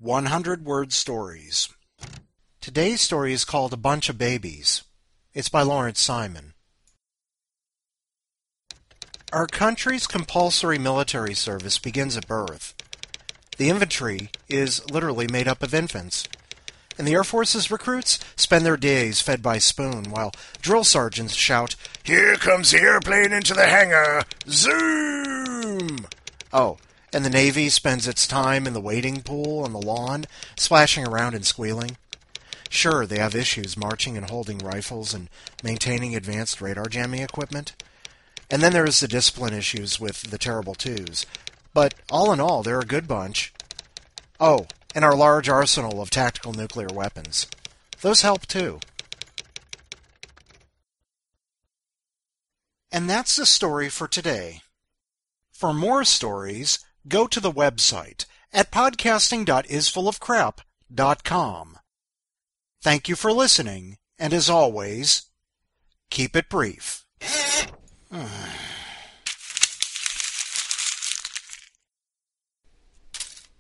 100-word stories. Today's story is called A Bunch of Babies. It's by Lawrence Simon. Our country's compulsory military service begins at birth. The infantry is literally made up of infants. And the Air Force's recruits spend their days fed by spoon, while drill sergeants shout, "Here comes the airplane into the hangar! Zoom!" Oh, and the Navy spends its time in the wading pool on the lawn, splashing around and squealing. Sure, they have issues marching and holding rifles and maintaining advanced radar jamming equipment. And then there's the discipline issues with the Terrible Twos. But all in all, they're a good bunch. Oh, and our large arsenal of tactical nuclear weapons. Those help too. And that's the story for today. For more stories, go to the website at podcasting.isfullofcrap.com. Thank you for listening, and as always, keep it brief.